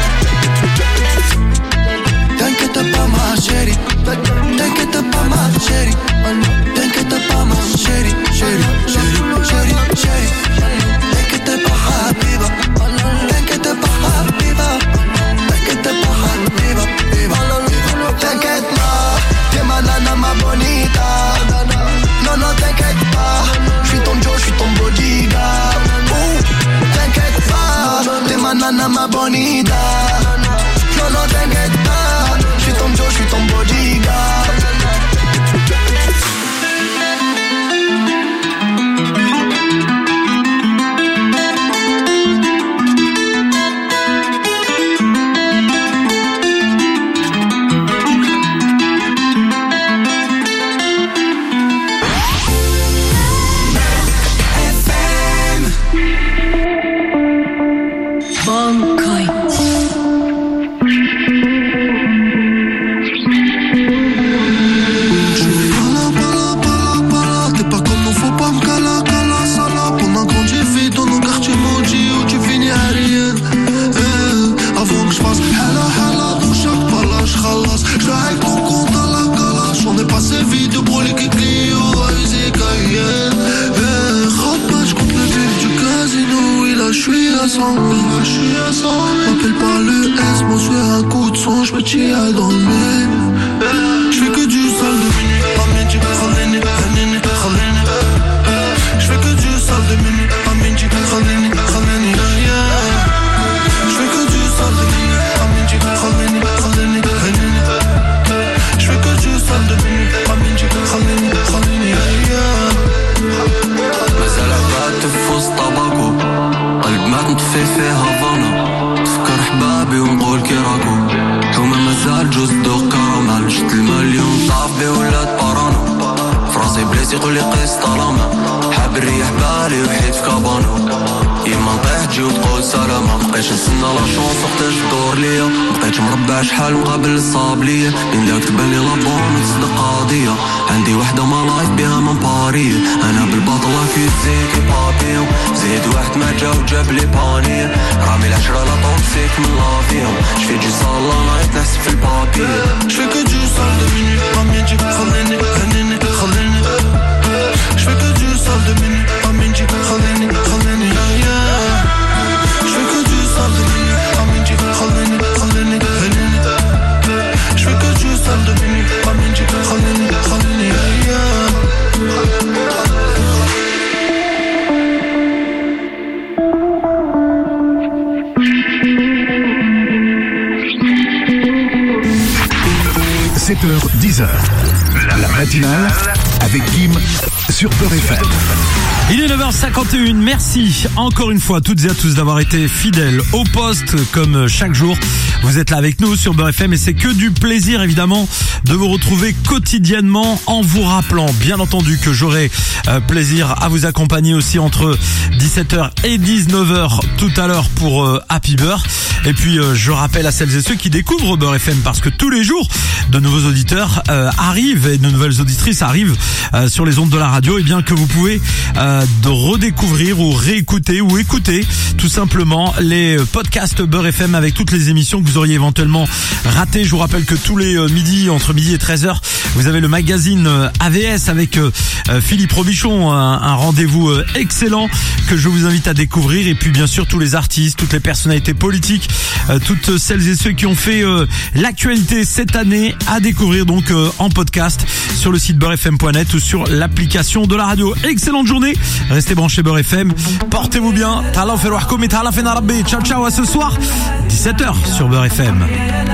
T'inquiète pas ma chérie, t'inquiète pas ma chérie, t'inquiète pas ma chérie, chérie, chérie, chérie, chérie. T'inquiète pas Habiba, t'inquiète pas Habiba, t'inquiète pas Habiba, t'inquiète pas, t'es ma nana ma bonita. Non non t'inquiète pas, je suis ton Joe, je suis ton bodyguard. T'inquiète pas, t'es ma nana ma bonita. Non non t'inquiète pas, je suis ton Joe, je suis ton bodyguard. M'appelle pas le S, moi je fais un coup de son, je me tire dans le nez. Je fais que du sale de minuit, Aminji, Khalini, Khalini, Khalini. Je fais que du sale de minuit, Aminji, Khalini, Khalini, yeah. Je fais que du sale de minuit, Aminji, Khalini, Khalini, Khalini. Je fais que du sale de minuit, Aminji, Khalini, Khalini, yeah. مازال عباد في وسط طباكو قلب ما تنطفي فيه هافانا تفكر حبابي ونقول كي راكو حومة مازال جوز دوق كرامال شت المليون طاف بي ولاد بارانا فراسي بليس يقولي قيس طالما حاب الريح بالي وحيد في كابانو يما نطيح تجي وتقول سلامة مبقيتش نسنى لا شونس وقتاش تدور ليا مبقيتش مربع شحال مقابل الصاب ليا من داك تبانلي لابون وتصدق قضية عندي وحدة ما لايف بيها من بارية انا بالباطلة في زيكي بابيو زيد واحد ما جا وجاب لي بانية رامي العشرة لا توكسيك من لافيهم شفي جي صالة نايت نحسب في البابية شفي que du sale de minuit, Aminji, Khalini, Khalini, Khalini. J'fais que du sale 7h, 10h. La matinale avec Kim sur Beurre FM. Il est 9h51, merci encore une fois à toutes et à tous d'avoir été fidèles au poste comme chaque jour. Vous êtes là avec nous sur Beurre FM et c'est que du plaisir évidemment de vous retrouver quotidiennement en vous rappelant bien entendu que j'aurai plaisir à vous accompagner aussi entre 17h et 19h tout à l'heure pour Happy Beurre. Et puis je rappelle à celles et ceux qui découvrent Beurre FM parce que tous les jours de nouveaux auditeurs arrivent et de nouvelles auditrices arrivent sur les ondes de la radio, et bien que vous pouvez de redécouvrir ou réécouter ou écouter tout simplement les podcasts Beurre FM avec toutes les émissions que vous auriez éventuellement ratées. Je vous rappelle que tous les midis, entre midi et 13h, vous avez le magazine AVS avec Philippe Robichon, un rendez-vous excellent que je vous invite à découvrir. Et puis bien sûr tous les artistes, toutes les personnalités politiques, toutes celles et ceux qui ont fait l'actualité cette année à découvrir donc en podcast sur le site beurrefm.net ou sur l'application de la radio. Excellente journée, restez branchés Beurre FM, portez-vous bien, ciao ciao, à ce soir 17h sur Beurre FM.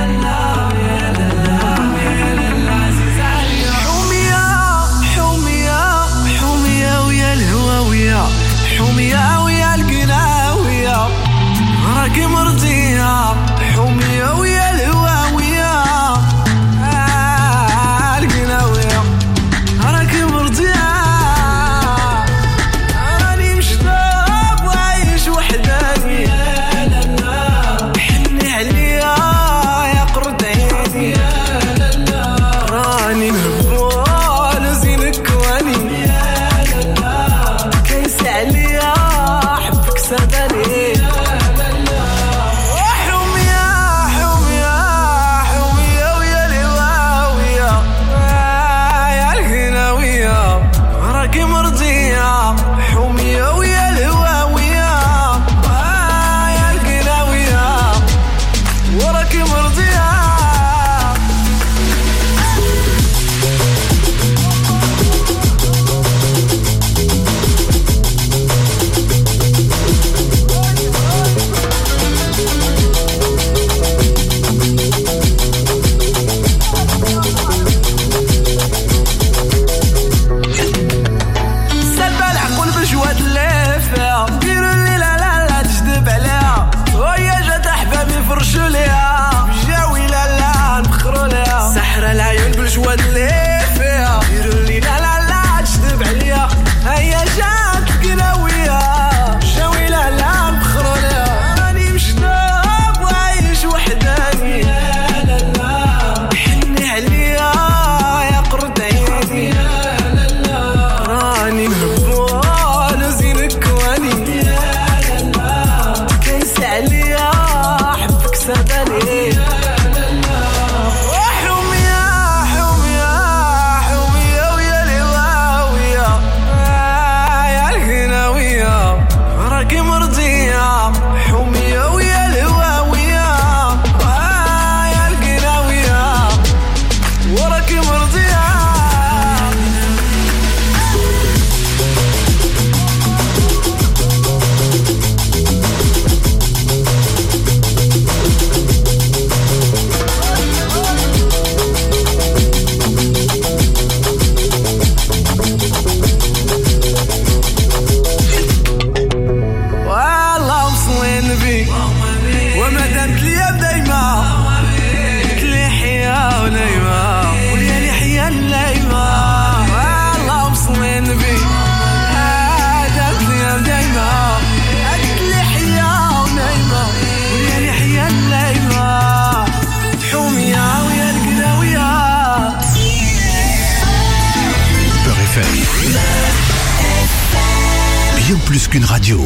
Bien plus qu'une radio.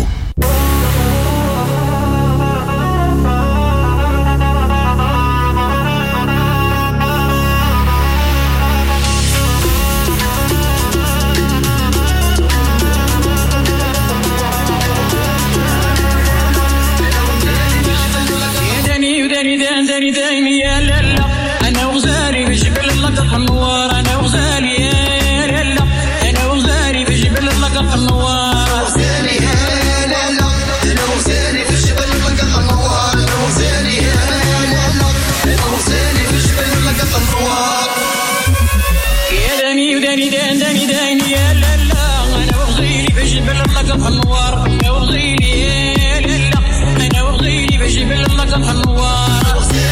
النوار اللقب النوار انا وغيلي لا انا وغيلي بجيب اللقب النوار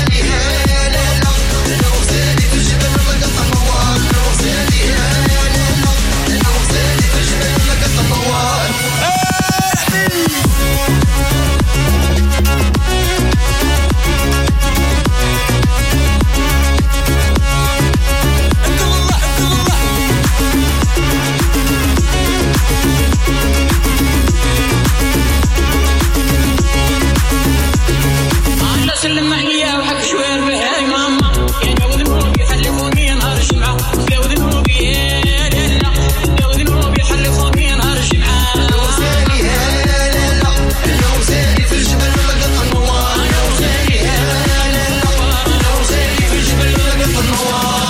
سلم عليا وحق شوير بهاي ماما يا لو ذنوبي حلفوني يا نهار الجمعة لو ذنوبي يا لا لو ذنوبي حلفوني يا نهار الجمعة لو زالي يا لا لو زالي في الجبل لقط النوار لو زالي يا لا لو زالي في الجبل لقط النوار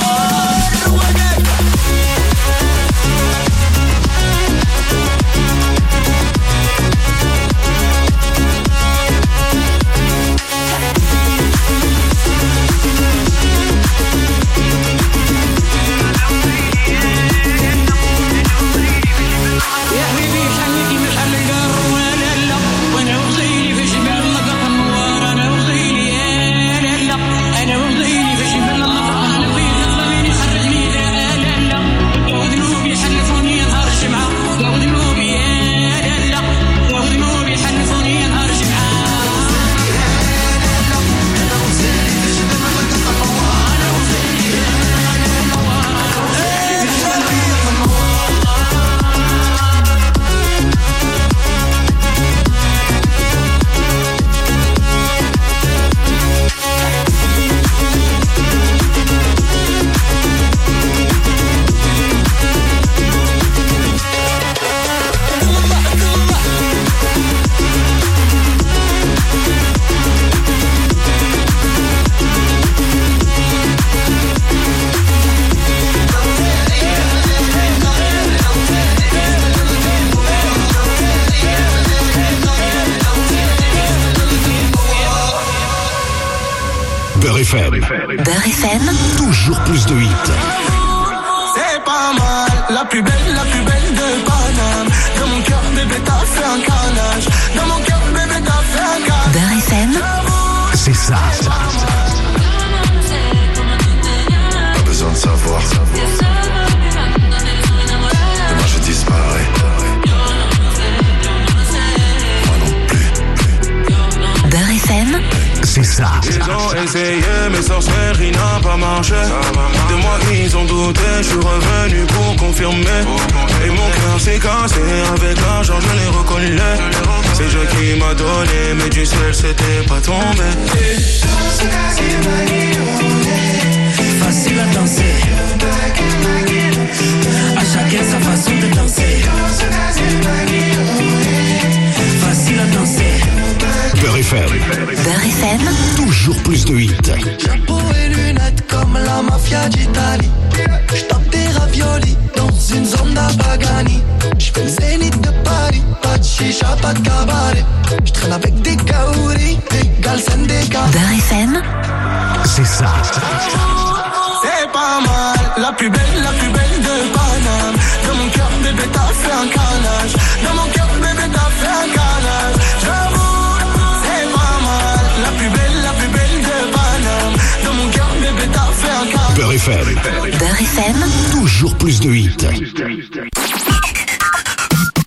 Beurre FM, toujours plus de hits. C'est pas mal, la plus belle de Paname. Dans mon cœur, bébé, t'as fait un carnage. Dans mon cœur, bébé, t'as fait un carnage. Beurre FM, c'est ça. Pas besoin de savoir. Demain je disparais. Moi non plus. Beurre FM, c'est ça. Ils ont essayé, mais sorcellerie n'a pas marché. De moi ils ont douté, je suis revenu pour confirmer. Et mon cœur s'est cassé, avec l'argent je l'ai reconnu. C'est Dieu qui m'a donné, mais du ciel c'était pas tombé. Facile à danser, à chacun sa façon de danser. Facile à danser. Beurre FM. Beurre FM, toujours plus de hits. Chapeau et lunettes comme la mafia d'Italie. J'tape des raviolis dans une zone d'Abagani. J'fais le zénith de Paris, pas de chicha, pas de cabaret. J'traîne avec des kaouris, des galsen, des gars. Beurre FM, c'est ça. C'est pas mal, la plus belle de Paname. Dans mon cœur, bébé, t'as fait un carnage. Dans mon cœur, bébé, t'as fait un carnage. J'avoue, c'est pas mal, la plus belle de Paname. Dans mon cœur, bébé, t'as fait un carnage. Beurre FM. Beurre FM, toujours plus de hits.